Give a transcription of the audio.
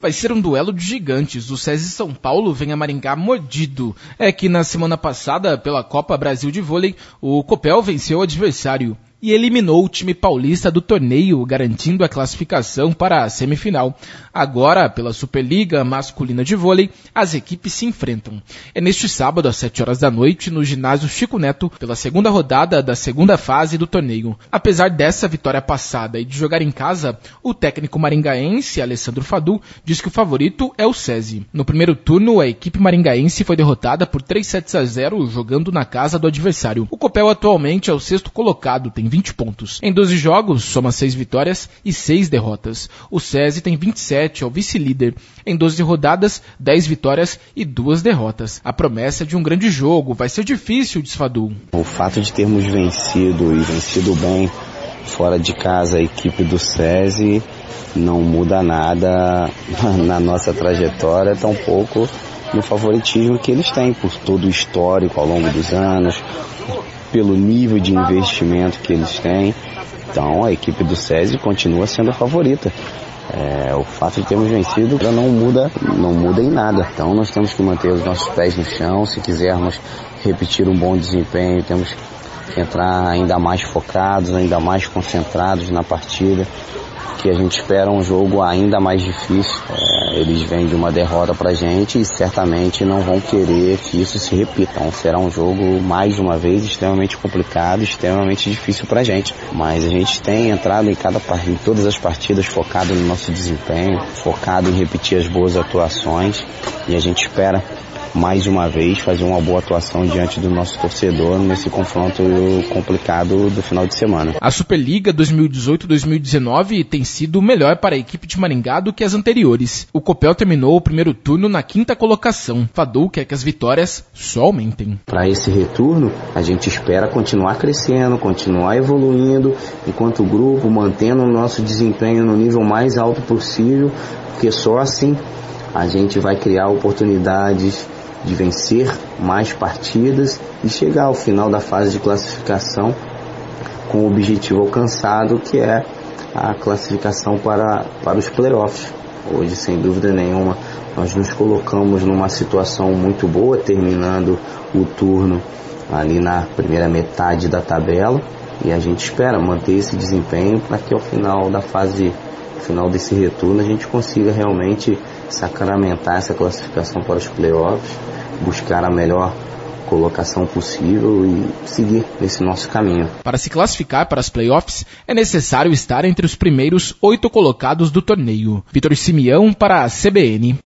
Vai ser um duelo de gigantes. O SESI São Paulo vem a Maringá mordido. É que na semana passada, pela Copa Brasil de Vôlei, o Copel venceu o adversário e eliminou o time paulista do torneio, garantindo a classificação para a semifinal. Agora, pela Superliga Masculina de Vôlei, as equipes se enfrentam. É neste sábado, às 7 horas da noite, no ginásio Chico Neto, pela segunda rodada da segunda fase do torneio. Apesar dessa vitória passada e de jogar em casa, o técnico maringaense, Alessandro Fadu, diz que o favorito é o SESI. No primeiro turno, a equipe maringaense foi derrotada por 3-0 jogando na casa do adversário. O Copel atualmente é o sexto colocado, tem 20 pontos. Em 12 jogos, soma 6 vitórias e 6 derrotas. O SESI tem 27, é o vice-líder. Em 12 rodadas, 10 vitórias e 2 derrotas. A promessa de um grande jogo vai ser difícil, diz Fadu. O fato de termos vencido e vencido bem fora de casa a equipe do SESI não muda nada na nossa trajetória, tampouco no favoritismo que eles têm por todo o histórico ao longo dos anos, pelo nível de investimento que eles têm. Então a equipe do SESI continua sendo a favorita. O fato de termos vencido não muda em nada. Então nós temos que manter os nossos pés no chão. Se quisermos repetir um bom desempenho, temos que entrar ainda mais focados, ainda mais concentrados na partida, que a gente espera um jogo ainda mais difícil. Eles vêm de uma derrota pra gente e certamente não vão querer que isso se repita. Então será um jogo, mais uma vez, extremamente complicado, extremamente difícil pra gente. Mas a gente tem entrado em todas as partidas focado no nosso desempenho, focado em repetir as boas atuações, e a gente espera mais uma vez fazer uma boa atuação diante do nosso torcedor nesse confronto complicado do final de semana. A Superliga 2018-2019 tem sido melhor para a equipe de Maringá do que as anteriores. O Copel terminou o primeiro turno na 5ª colocação. Fadu quer que as vitórias só aumentem. Para esse retorno, a gente espera continuar crescendo, continuar evoluindo enquanto grupo, mantendo o nosso desempenho no nível mais alto possível, porque só assim a gente vai criar oportunidades de vencer mais partidas e chegar ao final da fase de classificação com o objetivo alcançado, que é a classificação para os playoffs. Hoje, sem dúvida nenhuma, nós nos colocamos numa situação muito boa, terminando o turno ali na primeira metade da tabela, e a gente espera manter esse desempenho para que ao final da fase, final desse retorno, a gente consiga realmente sacramentar essa classificação para os playoffs, buscar a melhor colocação possível e seguir nesse nosso caminho. Para se classificar para as playoffs, é necessário estar entre os primeiros 8 colocados do torneio. Vitor Simeão para a CBN.